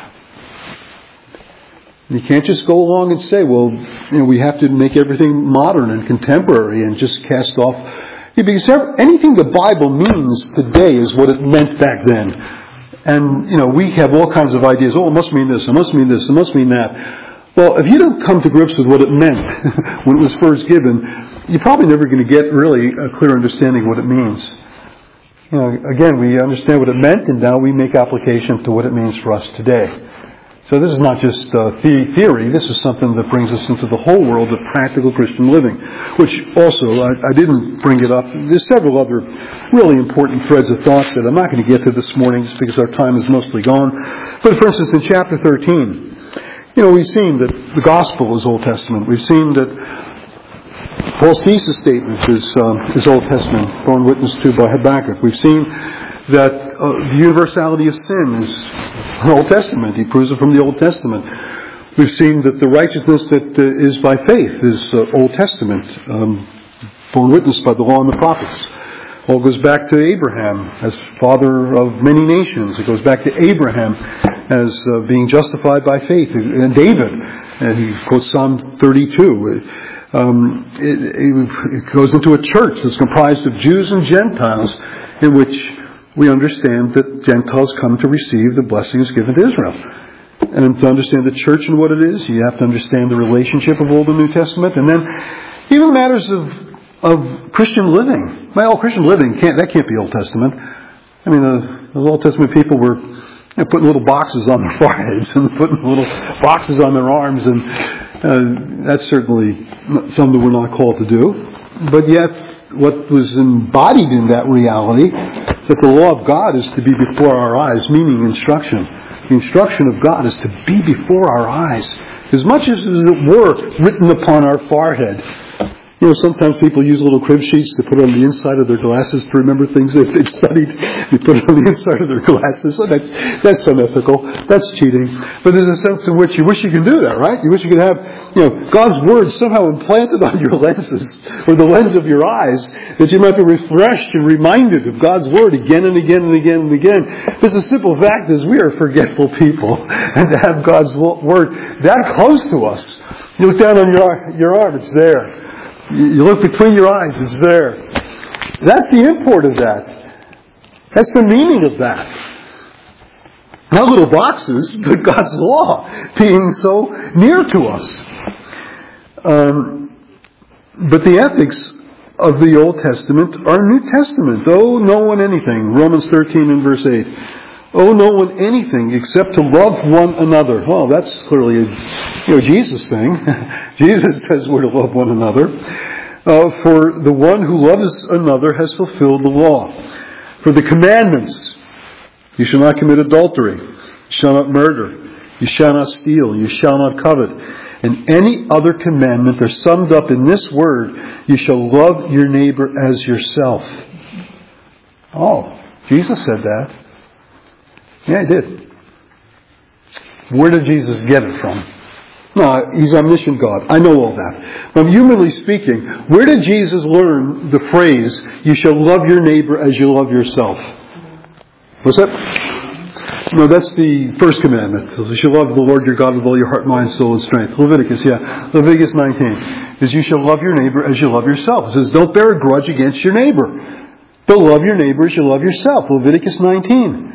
You can't just go along and say, well, you know, we have to make everything modern and contemporary and just cast off. Yeah, because anything the Bible means today is what it meant back then. And, you know, we have all kinds of ideas. Oh, it must mean this, it must mean this, it must mean that. Well, if you don't come to grips with what it meant when it was first given, you're probably never going to get really a clear understanding of what it means. You know, again, we understand what it meant, and now we make application to what it means for us today. So this is not just uh, theory. This is something that brings us into the whole world of practical Christian living, which also, I, I didn't bring it up. There's several other really important threads of thought that I'm not going to get to this morning just because our time is mostly gone. But for instance, in chapter thirteen, you know, we've seen that the gospel is Old Testament. We've seen that Paul's thesis statement is, um, is Old Testament, borne witness to by Habakkuk. We've seen that uh, the universality of sin is Old Testament. He proves it from the Old Testament. We've seen that the righteousness that uh, is by faith is uh, Old Testament, um, borne witness by the law and the prophets. All goes back to Abraham as father of many nations. It goes back to Abraham as uh, being justified by faith. And David, and he quotes Psalm thirty-two. Um, it, it goes into a church that's comprised of Jews and Gentiles, in which we understand that Gentiles come to receive the blessings given to Israel. And to understand the church and what it is, you have to understand the relationship of Old and New Testament. And then even matters of of Christian living. Well, Christian living, can't that can't be Old Testament. I mean, the, the Old Testament people were you know, putting little boxes on their foreheads and putting little boxes on their arms, and uh, that's certainly something we're not called to do. But yet, what was embodied in that reality, that the law of God is to be before our eyes, meaning instruction. The instruction of God is to be before our eyes, as much as it were written upon our forehead. You know, sometimes people use little crib sheets to put on the inside of their glasses to remember things that they've studied. They put it on the inside of their glasses. So that's that's unethical. That's cheating. But there's a sense in which you wish you could do that, right? You wish you could have, you know, God's Word somehow implanted on your lenses, or the lens of your eyes, that you might be refreshed and reminded of God's Word again and again and again and again. Because the simple fact is we are forgetful people. And to have God's Word that close to us, you look down on your your arm, it's there. You look between your eyes, it's there. That's the import of that. That's the meaning of that. Not little boxes, but God's law being so near to us. Um, but the ethics of the Old Testament are New Testament. Oh, no one anything. Romans thirteen and verse eight. Oh, no one anything except to love one another. Oh, that's clearly a you know, Jesus thing. Jesus says we're to love one another. Uh, for the one who loves another has fulfilled the law. For the commandments, you shall not commit adultery, you shall not murder, you shall not steal, you shall not covet, and any other commandment are summed up in this word, you shall love your neighbor as yourself. Oh, Jesus said that. Yeah, he did. Where did Jesus get it from? No, he's omniscient God. I know all that. But humanly speaking, where did Jesus learn the phrase, you shall love your neighbor as you love yourself? What's that? No, that's the first commandment. You shall love the Lord your God with all your heart, mind, soul, and strength. Leviticus, yeah. Leviticus nineteen. Is you shall love your neighbor as you love yourself. It says, don't bear a grudge against your neighbor, but love your neighbor as you love yourself. Leviticus nineteen.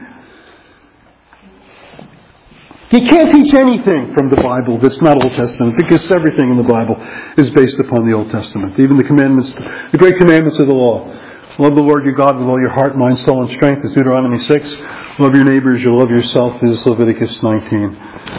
He can't teach anything from the Bible that's not Old Testament, because everything in the Bible is based upon the Old Testament. Even the commandments, the great commandments of the law. Love the Lord your God with all your heart, mind, soul, and strength is Deuteronomy six. Love your neighbor as you love yourself is Leviticus nineteen.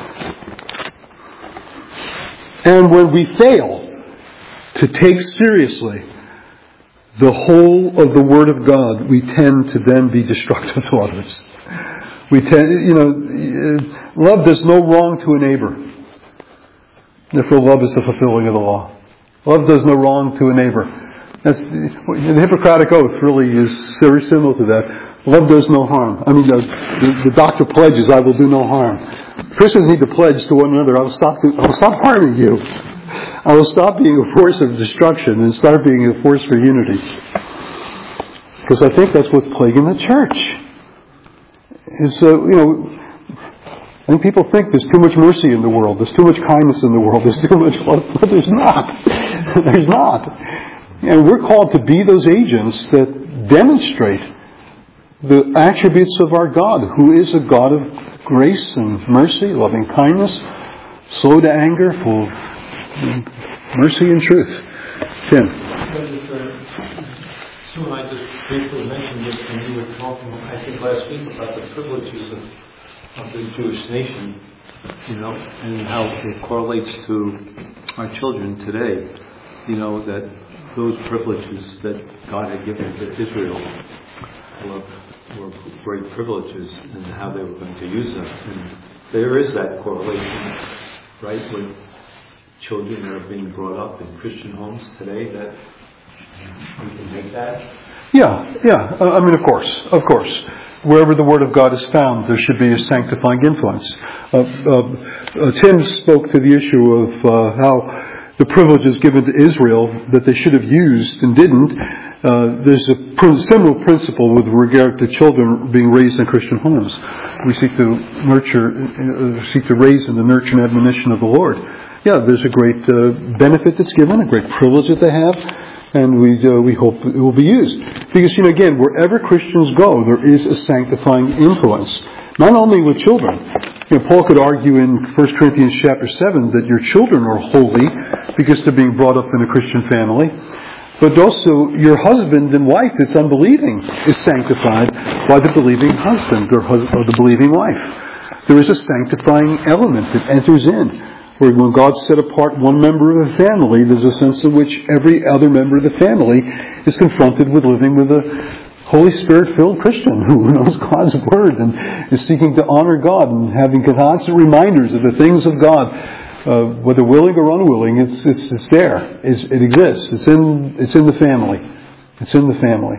And when we fail to take seriously the whole of the Word of God, we tend to then be destructive to others. We tend, you know, love does no wrong to a neighbor. Therefore, love is the fulfilling of the law. Love does no wrong to a neighbor. That's the Hippocratic Oath. Really is very similar to that. Love does no harm. I mean, the, the, the doctor pledges, "I will do no harm." Christians need to pledge to one another, "I will stop. To, I will stop harming you. I will stop being a force of destruction and start being a force for unity." Because I think that's what's plaguing the church. Is, uh, you know, I think people think there's too much mercy in the world, there's too much kindness in the world, there's too much love, but there's not. There's not. And we're called to be those agents that demonstrate the attributes of our God, who is a God of grace and mercy, loving kindness, slow to anger, full of mercy and truth. Tim. Soon I just briefly mentioned this when you were talking, I think last week, about the privileges of, of the Jewish nation, you know, and how it correlates to our children today. You know, that those privileges that God had given to Israel were, were great privileges, and how they were going to use them. And there is that correlation, right, with children that are being brought up in Christian homes today, that we can make that? Yeah, yeah. I mean, of course, of course. Wherever the Word of God is found, there should be a sanctifying influence. Uh, uh, uh, Tim spoke to the issue of uh, how the privileges given to Israel that they should have used and didn't. Uh, there's a pr- similar principle with regard to children being raised in Christian homes. We seek to nurture, uh, seek to raise in the nurture and admonition of the Lord. Yeah, there's a great uh, benefit that's given, a great privilege that they have. And we uh, we hope it will be used. Because, you know, again, wherever Christians go, there is a sanctifying influence. Not only with children. You know, Paul could argue in First Corinthians chapter seven that your children are holy because they're being brought up in a Christian family. But also your husband and wife that's unbelieving is sanctified by the believing husband or, hus- or the believing wife. There is a sanctifying element that enters in. Where when God set apart one member of the family, there's a sense in which every other member of the family is confronted with living with a Holy Spirit-filled Christian who knows God's Word and is seeking to honor God and having constant reminders of the things of God, uh, whether willing or unwilling. It's it's, it's there. It's, it exists. It's in it's in the family. It's in the family.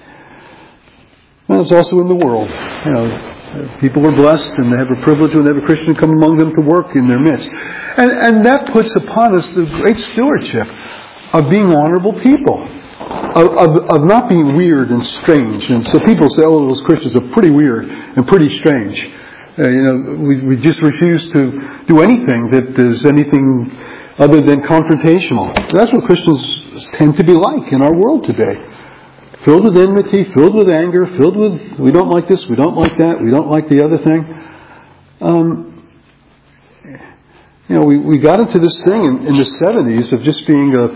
And it's also in the world. You know, people are blessed and they have a privilege when they have a Christian come among them to work in their midst. And, and that puts upon us the great stewardship of being honorable people, of, of, of not being weird and strange. And so people say, oh, those Christians are pretty weird and pretty strange. Uh, you know, we, we just refuse to do anything that is anything other than confrontational. That's what Christians tend to be like in our world today. Filled with enmity, filled with anger, filled with, we don't like this, we don't like that, we don't like the other thing. Um, you know, we, we got into this thing in, in the seventies of just being a,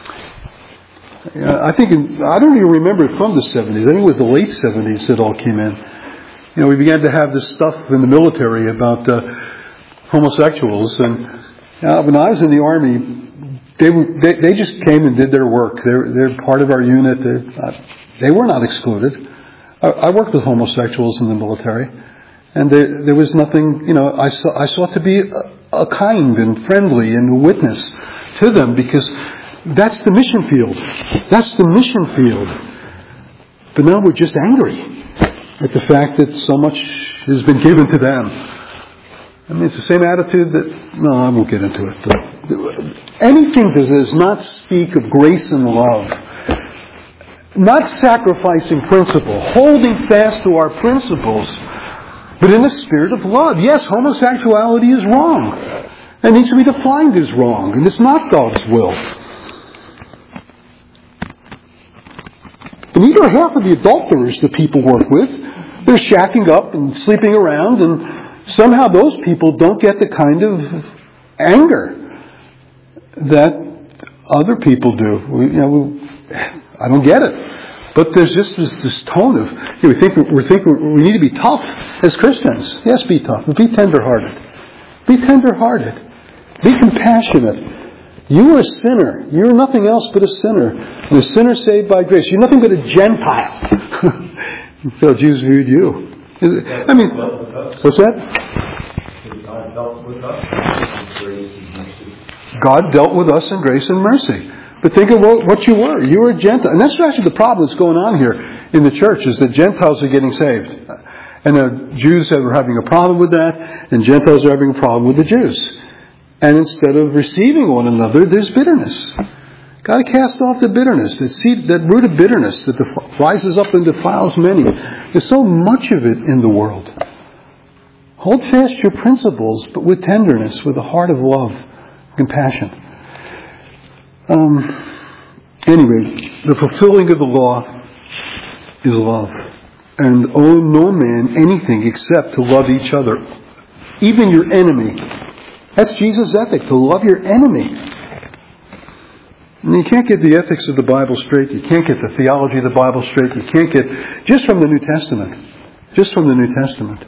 you know, I think, in, I don't even remember it from the seventies. I think it was the late seventies that all came in. You know, we began to have this stuff in the military about uh, homosexuals. And uh, when I was in the Army, They, they they just came and did their work. They're they're part of our unit. Uh, they were not excluded. I, I worked with homosexuals in the military, and there there was nothing. You know, I saw I sought to be a, a kind and friendly and a witness to them because that's the mission field. That's the mission field. But now we're just angry at the fact that so much has been given to them. I mean, it's the same attitude that, no, I won't get into it. But anything that does not speak of grace and love, not sacrificing principle, holding fast to our principles, but in the spirit of love. Yes, homosexuality is wrong. It needs to be defined as wrong, and it's not God's will. And neither half of the adulterers that people work with, they're shacking up and sleeping around, and somehow those people don't get the kind of anger that other people do. We, you know, we, I don't get it. But there's just this, this tone of, you know, we think we think we need to be tough as Christians. Yes, be tough, but be tender-hearted. Be tender-hearted. Be compassionate. You are a sinner. You're nothing else but a sinner. And a sinner saved by grace. You're nothing but a Gentile. So Jesus viewed you. I mean, what's that? God dealt with us in grace and mercy. God dealt with us in grace and mercy. But think of what you were. You were a Gentile. And that's actually the problem that's going on here in the church, is that Gentiles are getting saved. And the Jews are having a problem with that, and Gentiles are having a problem with the Jews. And instead of receiving one another, there's bitterness. Got to cast off the bitterness, that seed, that root of bitterness that rises up and defiles many. There's so much of it in the world. Hold fast your principles, but with tenderness, with a heart of love, compassion. Um, anyway, the fulfilling of the law is love. And owe no man anything except to love each other, even your enemy. That's Jesus' ethic, to love your enemy. And you can't get the ethics of the Bible straight. You can't get the theology of the Bible straight. You can't get, just from the New Testament. Just from the New Testament.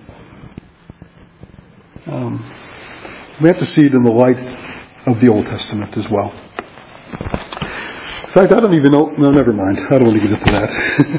Um, we have to see it in the light of the Old Testament as well. In fact, I don't even know... No, never mind. I don't want to get into that.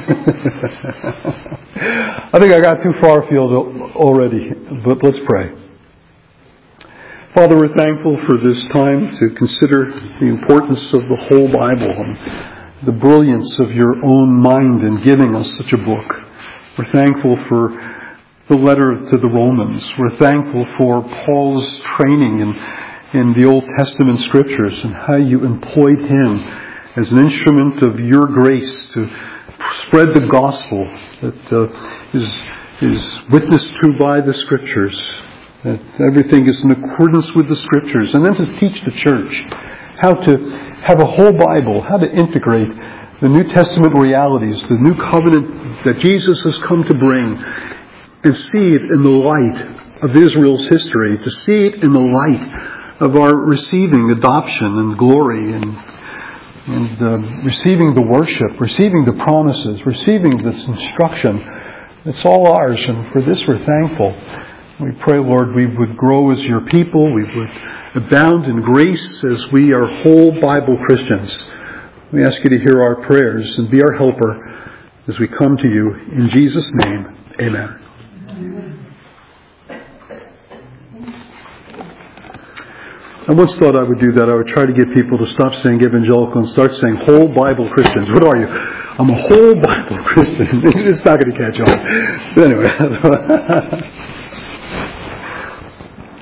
I think I got too far afield already. But let's pray. Father, we're thankful for this time to consider the importance of the whole Bible and the brilliance of your own mind in giving us such a book. We're thankful for the letter to the Romans. We're thankful for Paul's training in, in the Old Testament Scriptures and how you employed him as an instrument of your grace to spread the gospel that uh, is, is witnessed to by the Scriptures. That everything is in accordance with the Scriptures. And then to teach the church how to have a whole Bible, how to integrate the New Testament realities, the new covenant that Jesus has come to bring, and see it in the light of Israel's history, to see it in the light of our receiving adoption and glory and and uh, receiving the worship, receiving the promises, receiving this instruction. It's all ours, and for this we're thankful. We pray, Lord, we would grow as your people, we would abound in grace as we are whole Bible Christians. We ask you to hear our prayers and be our helper as we come to you. In Jesus' name, amen. I once thought I would do that. I would try to get people to stop saying evangelical and start saying whole Bible Christians. What are you? I'm a whole Bible Christian. It's not going to catch on. But anyway.